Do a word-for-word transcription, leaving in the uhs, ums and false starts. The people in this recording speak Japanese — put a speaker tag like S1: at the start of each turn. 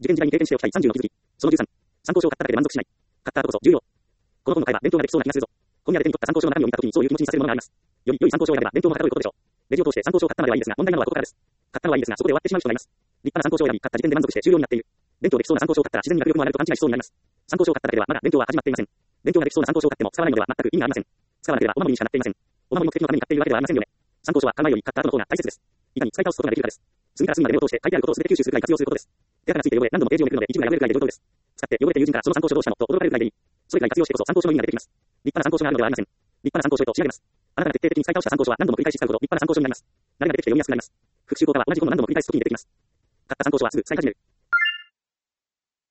S1: 受験時代に経験しておきたいさんじゅうの気づき。そのじゅうさん。参考書を買っただけで満足しない。買った後こそ重要。この本の回は勉強ができそうな気がするぞ。本屋で手に取った参考書の中身を見たときにそういう気持ちにさせるものがあります。より良い参考書を選べば勉強もはかどることでしょう。レジを通して参考書を買ったまではいいですが、問題なのはここからです。買ったのはいいですが、そこで終わってしまう人がいます。立派な参考書を選び、買った時点で満足して重要になっている。勉強できそうな参考書を買ったら自然に学力も上がると勘違いしそうになります。参考書を買っただけではまだ勉強は始まっていません。勉強ができそうな参考書を買っても使わないのでは全く意味がありません。使わなければお守りにしかなっていません。お守り目的のために買っているわけではありませんよね。参考書は買わないより買った後の方が大切です。いかに使い倒すことができるかです。次から次まで目を通して書いてあることを全て吸収するくらい活用することです。手垢がついて汚れ、何度もページをめくるので一部が破れるくらいで上等です。使って汚れて友人からその参考書どうしたのと驚かれるくらいでいい。それくらい活用してこそ参考書の意味が出てきます。立派な参考書があるのではありません。立派な参考書と仕上げます。あなたが徹底的に使い倒した参考書は何度も繰り返し使うほど立派な参考書になります。慣れができて読みやすくなります。復習効果は同じ本を何度も繰り返すときに出てきます。買った参考書はすぐ使い始める。